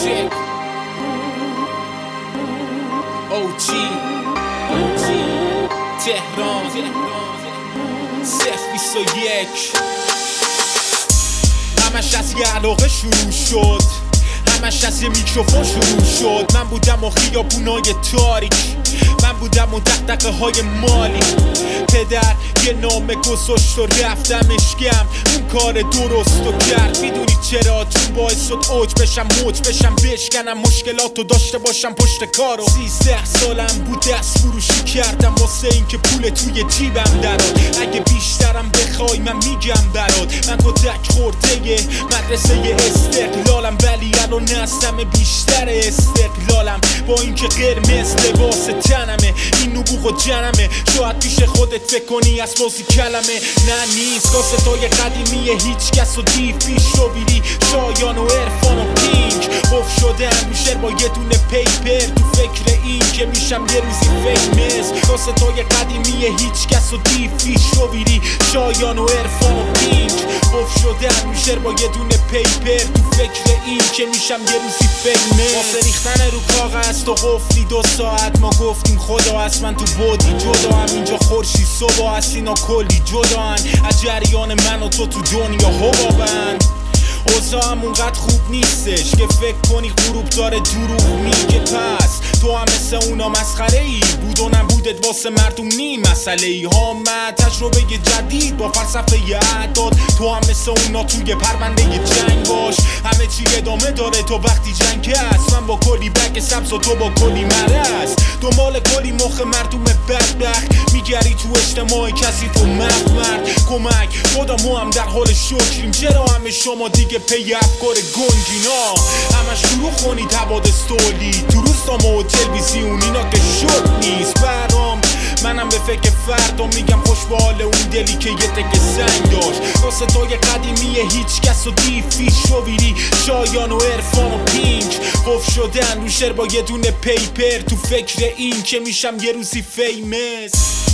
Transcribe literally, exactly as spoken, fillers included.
check او جی او جی تهران صفر بیست و یک همش از یه علاقه شروع شد، همش از یه میکروفون شروع شد. من بودم و خیابونای تاریک، من بودم و دغدغه های مالی. پدر یه نامه گذاشت و رفتمش گم، اون کار درست و کرد. میدونی چرا؟ چون باعث شد اوج بشم، موج بشم، بشکنم مشکلاتو داشته باشم پشت کارو. سیزده سالم بود دست فروشی کردم واسه این که پول توی جیبم دراد. اگه بیشترم بخوای من میگم برات، من کتک خورده مدرسه استقلالم، ولی الان هستم بیشتر استقلالم. با اینکه قرمز لباس تنمه، این نبوغ و جنمه. شاید پیش خودت فکر کنی از بازی کلمه، نه نیست. کاستای قدیمی هیچ کس و دیو پیش رو بیری، شایان و عرفان و پینک قف شدن میشه با یه دونه پیپر. تو فکر این که میشم یه روزی فیمس. کاستای قدیمی هیچ کس و دیو پیش رو بیری، شایان و عرفان و پینک قف شدن میشه با یه دونه پیپر. تو فکر این که میشم یه روزی فیمس. واسه ریختن رو کاغذ تو قفلی دو ساعت ما گفتیم خدا هست، من تو بودی جدا هم. اینجا خورشید صبح هست، اینا کلی جدا هن. از جریان من و تو تو دنیا حبابند. اوضاع هم اونقدر خوب نیستش که فکر کنی غروب داره دروغ میگه. پس تو هم مثل اونا مسخره ای، بود و نبودت واسه مردم نی مسئله ای. آمد تجربه جدید با فلسفه اعداد، تو هم مثل اونا توی پرونده جنگ باش. همه چی ادامه داره تو وقتی جنگ هست. من با کلی بگ سبز و تو با کلی مرز، دنبال کلی مخ مردم بدبخت میگری تو اجتماع کسی تو مرد مرد. کمک خدا ما هم در حال شکریم، چرا همه شما دیگه پی افکار گنگینا؟ همش دروغ خونید حوادث تولید تو روزنامه و تلویزیون، اینا که شد نیست برام. منم به فکر فردا میگم خوش به حال اون دلی که یه تک سنگ داشت. کاستای قدیمی هیچ کس و دیو فیش رو بیری، شایان و عرفان و پینک قف شدن رو شر با یه دونه پیپر. تو فکر این که میشم یه روزی فیمس.